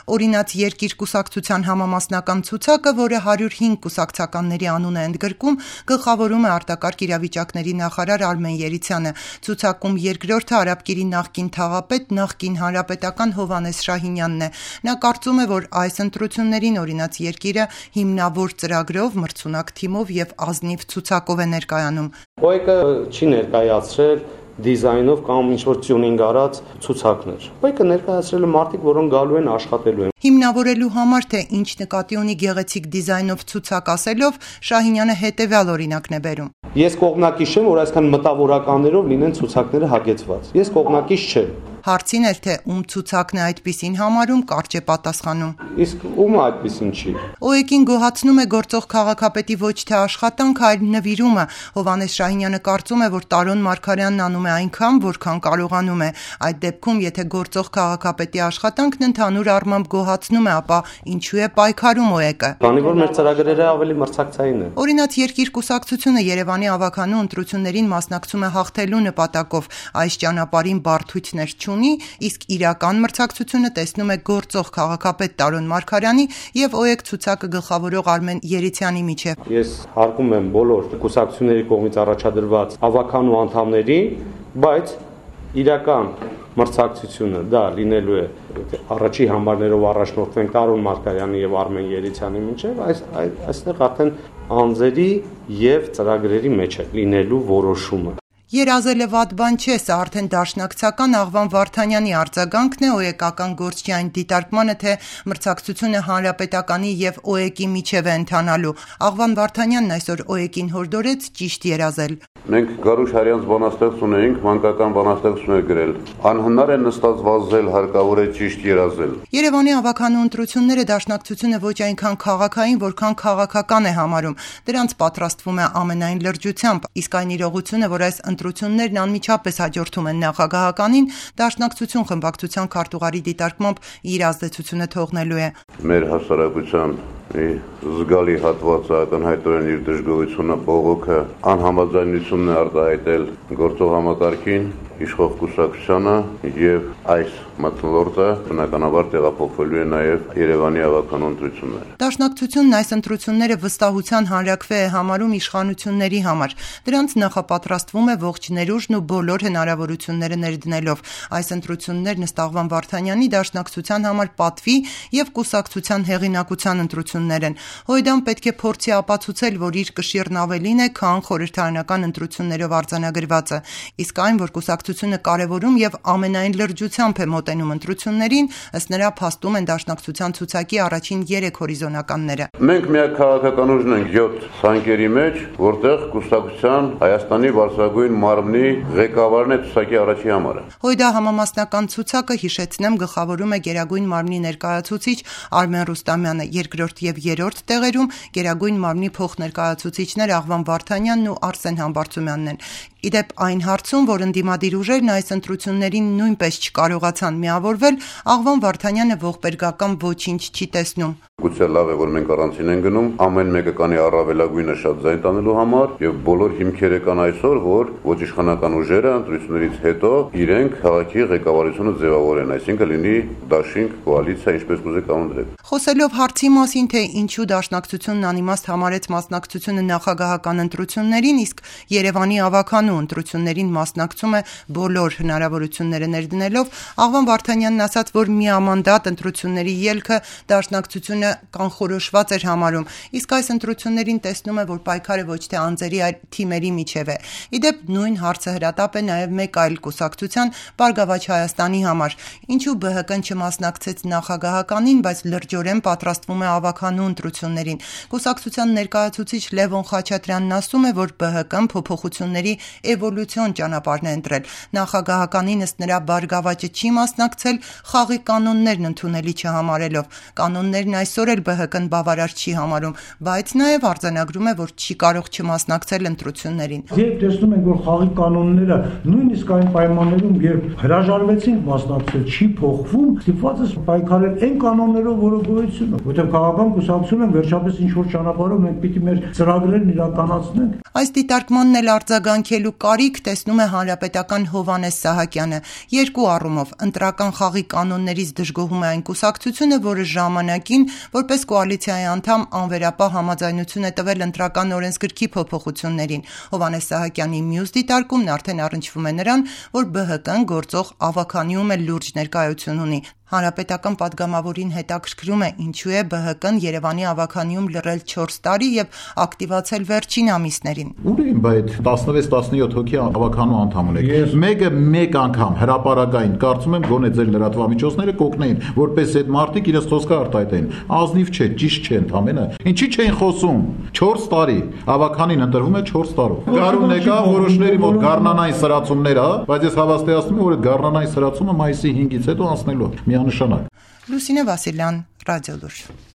Օրինաց երկիր կուսակցության համամասնական ցուցակը, որը 105 կուսակցականների անուն է ընդգրկում, գլխավորում է արտակարգ իրավիճակների նախարար Արմեն Երիցյանը։ Ցուցակում երկրորդը Արաբկիրի նախկին թաղապետ, նախկին հանրապետական Հովհաննես Շահինյանն է։ Նա կարծում է, որ այս ընտրություններին օրինաց երկիրը հիմնավոր ծրագրով, մրցունակ թիմով եւ ազնիվ ցուցակով է ներկայանում։ ՕԵԿ-ը չի ներկայացրել դիզայնով կամ ինչ-որ տյունինգ արած ցուցակներ։ ՕԵԿ-ը ներկայացրել է մարդիկ, որոնք գալու են աշխատելու են։ Հիմնավորելու համար, թե ինչ նկատի ունի գեղեցիկ դիզայնով ցուցակ ասելով, Շահինյանը հետևյալ օրինակն է բերում։ Ես կողմնակից չեմ, որ այսքան մտավորականներով լինեն ցուցակները հագեցված։ Ես կողմնակից չեմ։ Հարցին էր, թե ում ցուցակն է այդպիսին համարում, կարճ է պատասխանում։ Իսկ ում այդպիսին չի։ ՕԵԿ-ին գոհացնում է գործող քաղաքապետի ոչ թե աշխատանքը, այլ նվիրումը։ Հովհաննես Շահինյանը կարծում է, որ Տարոն Մարգարյանն անում է այնքան, որքան կարողանում է։ Այդ դեպքում, եթե գործող քաղաքապետի աշխատանքն ընդհանուր առմամբ գոհացնում է, ապա ինչու է պայքարում ՕԵԿ-ը։ Քանի որ մեր ծրագրերը ավելի մրցակցային են։ Օրինաց երկիր կուսակցությունը Երևանի ավականու ընտրություններին մասնակցում է հաղթելու նպատակով։ Այս ճանապարհին բարդություններ չունի, իսկ իրական մրցակցությունը տեսնում է գործող քաղաքապետ Տարոն Մարգարյանի եւ ՕԵԿ ցուցակը գլխավորող Արմեն Երիցյանի միջեւ։ Ես հարգում եմ բոլոր կուսակցությունների կողմից առաջադրված ավականու անդամներին, բայց իրական մրցակցությունը դա լինելու է առաջի համարներով առաջնորդվենք Տարոն Մարգարյանի եւ Արմեն Երիցյանի միջեւ, այստեղ արդեն անձերի եւ ծրագրերի մեջ է լինելու որոշումը։ Երազելը վատ բան չէ, սա արդեն դաշնակցական Աղվան Վարդանյանի արձագանքն է ՕԵԿ-ական գործչի այն դիտարկմանը, թե մրցակցությունը հանրապետականի եւ ՕԵԿ-ի միջև է ընթանալու։ Աղվան Վարդանյանն այսօր ՕԵԿ-ին հորդորեց ճիշտ երազել։ Մենք Գարուշ Հարյանց բանաստեղծ ունեինք, մանկական բանաստեղծ էր գրել։ Անհնար է նստած վազել, հարկավոր է ճիշտ երազել։ Երևանի ավականու ընտրությունները դաշնակցությունը ոչ այնքան քաղաքային, որքան քաղաքական է համարում։ Դրանց պատրաստվում է ամենայն լրջությամբ, իսկ այն իրողությունը, որ այս ընտրություններն անմիջապես հաջորդում են նախագահականին, դաշնակցություն խմբակցության քարտուղարի դիտարկմամբ իր ազդեցությունը թողնելու է։ Մեր հասարակության զգալի հատվածը ակնհայտորեն իր դժգոհությունը, բողոքը, անհամաձայնությունն է արտահայտել գործող համակարգին, իշխող կուսակցությանը եւ այս մթնոլորտը բնականաբար տեղափոխվելու է նաեւ Երևանի ավականու ընտրությունները։ Դաշնակցությունն այս ընտրությունները վստահության հանրաքվե է համարում իշխանությունների համար։ Դրանց նախապատրաստվում է ողջ ներուժն ու բոլոր հնարավորությունները ներդնելով։ Այս ընտրություններն ըստ Աղվան Վարդանյանի դաշնակցության համար պատվի եւ կուսակցության հեղինակության ընտրություններ են։ Հոյդան պետք է փորձի ապացուցել, որ իր կշիռն ավելին է, քան խորհրդարանական ընտրություններով արձանագրվածը։ Իսկ այն, որ կուսակցությունը կարևորում եւ ամենայն լրջությամբ է մոտենում ընտրություններին, ըստ նրա փաստում են դաշնակցության ցուցակի առաջին 3 հորիզոնականները։ Մենք միակ քաղաքական ուժն ենք 7 ցանկերի մեջ, որտեղ կուսակցության Հայաստանի բարձրագույն մարմնի ղեկավարն է ցուցակի առաջի համարը։ Հոյդա համամասնական ցուցակը, հիշեցնեմ, գլխավորում է Գերագույն մարմնի ներկայացուցիչ Արմեն Ռուստամյանը, երկրորդ եւ երրորդ տեղերում Գերագույն մարմնի փոխներկայացուցիչներ Աղվան Վարդանյանն ու Արսեն Համբարձումյանն են։ Իդեպ այն հարցում, որ ընդդիմադիր ուժերն այս ընտրություններին նույնպես չկարողացան միավորվել, Աղվան Վարդանյանը ողբերգական ոչինչ չի տեսնում։ Գուցե լավ է, որ մենք առանցին ենք գնում, ամեն մեկը կանի առավելագույնը շատ ձայն տանելու համար եւ բոլոր հիմքերը կան այսօր, որ ոչ իշխանական ուժերը ընտրություններից հետո իրենք քաղաքի ղեկավարությունը ձևավորեն, այսինքն լինի դաշինք, կոալիցիա, ինչպես կուզեք անվանեք։ Խոսելով հարցի մասին, թե ինչու դաշնակցությունն անիմաստ համարեց մասնակցությունը նախագահական ընտրություններին, իսկ Երևանի ավականու ընտրություններին մասնակցում է բոլոր հնարավորությունները ներդնելով, Աղվան Վարդանյանն ասաց, որ միամանդատ ընտրությունների ելքը դաշնակցությունը կանխորոշված էր համարում, իսկ այս ընտրություններին տեսնում է, որ պայքարը ոչ թե անձերի, այլ թիմերի միջև է։ Իդեպ նույն հարցը հրատապ է նաև մեկ այլ կուսակցության Բարգավաճ Հայաստանի համար։ Ինչու ԲՀԿ-ն չմասնակցեց նախագահականին, բայց լրջորեն պատրաստվում է ավականու ընտրություններին։ Կուսակցության ներկայացուցիչ Լևոն Խաչատրյանն ասում է, որ ԲՀԿ-ն փոփոխությունների էվոլյուցիոն ճանապարհն է ընտրել։ Նախագահականին ըստ նրա Բարգավաճը չի մասնակցել խաղի կանոններն ընդունելի չհամարելով։ Կանոններն այսօր այսօր էլ ԲՀԿ-ն բավարար չի համարում, բայց նաև արձանագրում է, որ չի կարող չմասնակցել ընտրություններին։ Երբ տեսնում ենք, որ խաղի կանոնները նույնիսկ այն պայմաններում, երբ հրաժարվեցին մասնակցել, չի փոխվում, ստիպված է պայքարել այն կանոններով, որը գոյություն ունի, որտեղ քաղաքական կուսակցությունը վերջապես ինչ-որ ճանապարհով մենք պիտի մեր ծրագրերն իրականացնենք։ Այս դիտարկմանն էլ արձագանքելու կարիք տեսնում է հանրապետական Հովհաննես Սահակյանը։ Երկու առումով ընտրական խաղի կանոններից դժգոհում է այն կուսակցությունը, որը ժամանակին որպես կոալիցիայի անդամ անվերապահ համաձայնություն է տվել ընտրական օրենսգրքի փոփոխություններին։ Հովհաննես Սահակյանի մյուս դիտարկումն արդեն առնչվում է նրան, որ ԲՀԿ-ն գործող ավականիում է լուրջ ներկայություն ունի։ Հանրապետական падգամավորին հետաքրքրում է ինչու է ԲՀԿ-ն Երևանի ավականիում լռել 4 տարի եւ ակտիվացել վերջին ամիսներին։ Ուրեմն այդ 16-17 հոգի ավականու անդամ ունեք։ Մեկը մեկ անգամ հրապարակային կարծում եմ գոնե ձեր լրատվամիջոցները կօգնեին, որպես այդ մարդիկ իրենց խոսքը արտահայտեն։ Ազնիվ չէ, ճիշտ չէ ընդամենը։ Ինչի չէին խոսում։ 4 տարի ավականին ընտրվում է 4 տարով։ Գարուն եկա որոշների մոտ գառնանային սրացումներ, բայց ես հավաստիացնում եմ, որ այդ գառնանային սրացումը մայիսի 5-ից հետո անցնելու է։ Լուսինե Վասիլյան, Ռադիոլուր։